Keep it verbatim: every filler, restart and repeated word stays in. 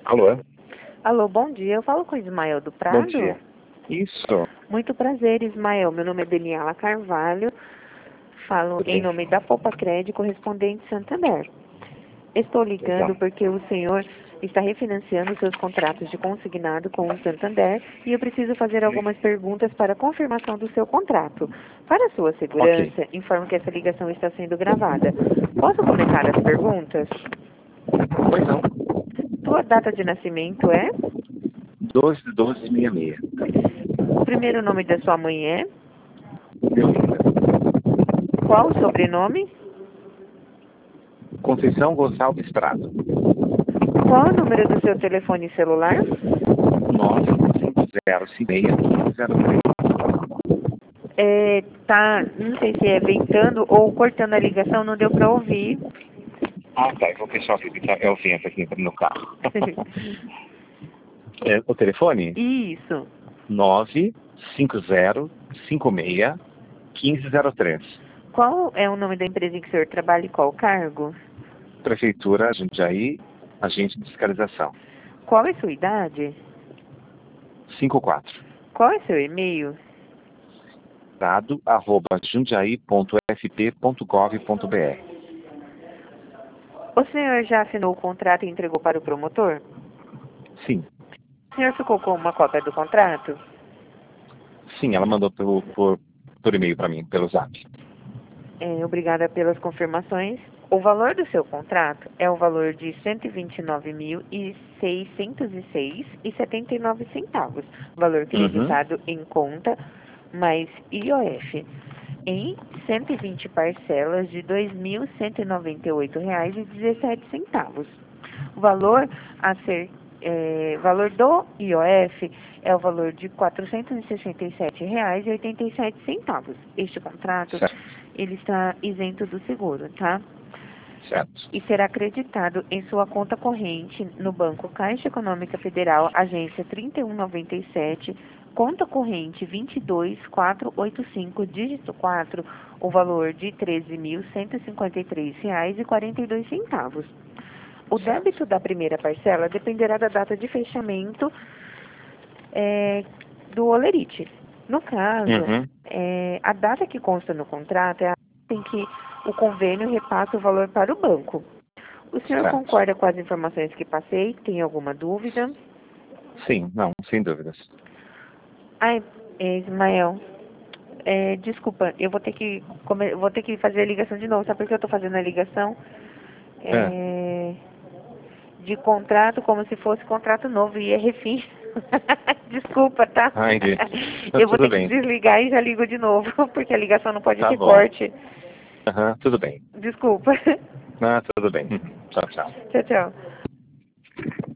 Alô? Alô, bom dia. Eu falo com o Ismael do Prado? Bom dia. Isso. Muito prazer, Ismael. Meu nome é Daniela Carvalho. Falo Tudo em bem? nome da Poupa Crédito, correspondente Santander. Estou ligando Exato. porque o senhor está refinanciando seus contratos de consignado com o Santander e eu preciso fazer algumas perguntas para confirmação do seu contrato. Para sua Ok. segurança, informo que essa ligação está sendo gravada. Posso começar as perguntas? Pois não. Sua data de nascimento é? doze de doze de sessenta e seis. O primeiro nome da sua mãe é? Meu linda. Qual o sobrenome? Conceição Gonçalves Prado. Qual o número do seu telefone celular? nove cinco zero cinco seis zero três. É, tá, não sei se é ventando ou cortando a ligação, não deu para ouvir. Ah, tá. Eu vou fechar o vídeo. É o vento aqui no carro. É, o telefone? Isso. nove cinco zero cinco seis um cinco zero três. Qual é o nome da empresa em que o senhor trabalha e qual o cargo? Prefeitura Jundiaí, agente de fiscalização. Qual é sua idade? cinquenta e quatro. Qual é seu e-mail? Prado arroba jundiaí ponto f p ponto gov ponto b r. O senhor já assinou o contrato e entregou para o promotor? Sim. O senhor ficou com uma cópia do contrato? Sim, ela mandou por, por, por e-mail para mim, pelo zap. É, obrigada pelas confirmações. O valor do seu contrato é o valor de cento e vinte e nove mil, seiscentos e seis reais e setenta e nove centavos, valor Uhum. creditado em conta mais I O F, em cento e vinte parcelas de dois mil cento e noventa e oito reais e dezessete centavos. O valor a ser é, valor do I O F é o valor de quatrocentos e sessenta e sete reais e oitenta e sete centavos. Este contrato Certo. ele está isento do seguro, tá? Certo. E será acreditado em sua conta corrente no Banco Caixa Econômica Federal, agência trinta e um noventa e sete, conta corrente vinte e dois mil quatrocentos e oitenta e cinco, dígito quatro, o valor de treze mil cento e cinquenta e três reais e quarenta e dois centavos. O Certo. débito da primeira parcela dependerá da data de fechamento é, do holerite. No caso, Uhum. é, a data que consta no contrato é a data em que o convênio repassa o valor para o banco. O senhor Certo. concorda com as informações que passei? Tem alguma dúvida? Sim, não, sem dúvidas. Ai, é, Ismael, é, desculpa, eu vou ter que come- vou ter que fazer a ligação de novo. Sabe por que eu estou fazendo a ligação? É. É, de contrato como se fosse contrato novo e é refim. Desculpa, tá? Ah, entendi. Tá Eu vou tudo ter que bem. desligar e já ligo de novo, porque a ligação não pode Tá ter bom. corte. Aham, tudo bem. Desculpa. Ah, tudo bem. Uhum. Tchau, tchau. Tchau, tchau.